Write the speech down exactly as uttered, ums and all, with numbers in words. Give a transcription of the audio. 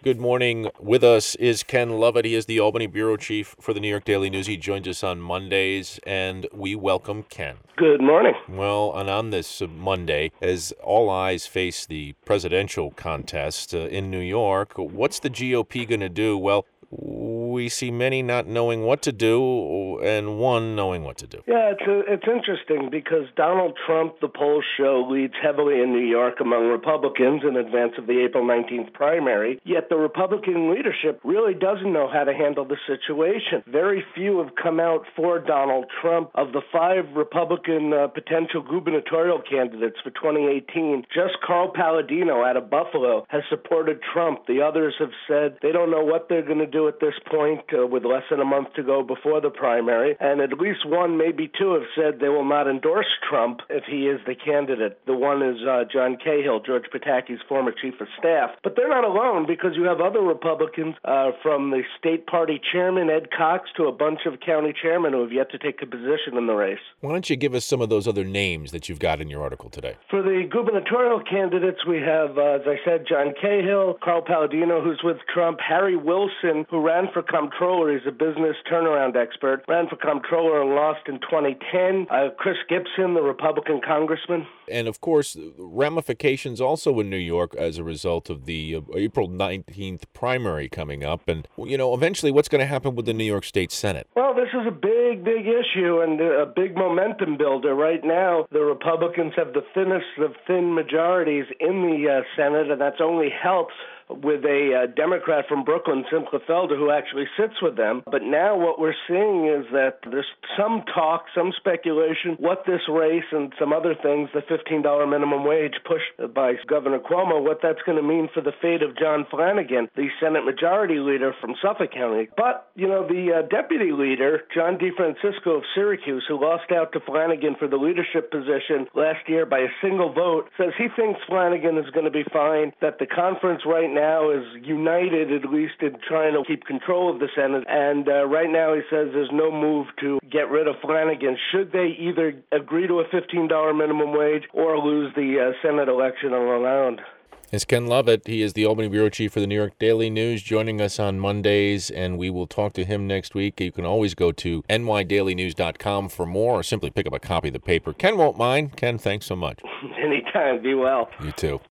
Good morning. With us is Ken Lovett. He is the Albany bureau chief for the New York Daily News. He joins us on Mondays, and we welcome Ken. Good morning. Well, and on this Monday, as all eyes face the presidential contest uh, in New York, what's the G O P going to do? Well, we see many not knowing what to do and one knowing what to do. Yeah, it's a, it's interesting because Donald Trump, the polls show, leads heavily in New York among Republicans in advance of the April nineteenth primary, yet the Republican leadership really doesn't know how to handle the situation. Very few have come out for Donald Trump. Of the five Republican uh, potential gubernatorial candidates for twenty eighteen, just Carl Paladino out of Buffalo has supported Trump. The others have said they don't know what they're going to do at this point uh, with less than a month to go before the primary, and at least one, maybe two, have said they will not endorse Trump if he is the candidate. The one is uh, John Cahill, George Pataki's former chief of staff. But they're not alone because you have other Republicans uh, from the state party chairman, Ed Cox, to a bunch of county chairmen who have yet to take a position in the race. Why don't you give us some of those other names that you've got in your article today? For the gubernatorial candidates, we have, uh, as I said, John Cahill, Carl Paladino, who's with Trump, Harry Wilson, who ran for comptroller. He's a business turnaround expert, ran for comptroller and lost in twenty ten. Uh, Chris Gibson, the Republican congressman. And, of course, ramifications also in New York as a result of the uh, April nineteenth primary coming up. And, you know, eventually what's going to happen with the New York State Senate? Well, this is a big, big issue and a big momentum builder. Right now, the Republicans have the thinnest of thin majorities in the uh, Senate, and that's only helps with a uh, Democrat from Brooklyn, Simcha Felder, who actually sits with them. But now what we're seeing is that there's some talk, some speculation, what this race and some other things, the fifteen dollars minimum wage pushed by Governor Cuomo, what that's going to mean for the fate of John Flanagan, the Senate Majority Leader from Suffolk County. But, you know, the uh, Deputy Leader, John DeFrancisco of Syracuse, who lost out to Flanagan for the leadership position last year by a single vote, says he thinks Flanagan is going to be fine, that the conference right now now is united, at least in trying to keep control of the Senate. And uh, right now he says there's no move to get rid of Flanagan should they either agree to a fifteen dollars minimum wage or lose the uh, Senate election on Long Island. It's Ken Lovett. He is the Albany bureau chief for the New York Daily News, joining us on Mondays, and we will talk to him next week. You can always go to N Y daily news dot com for more, or simply pick up a copy of the paper. Ken won't mind. Ken, thanks so much. Anytime. Be well. You too.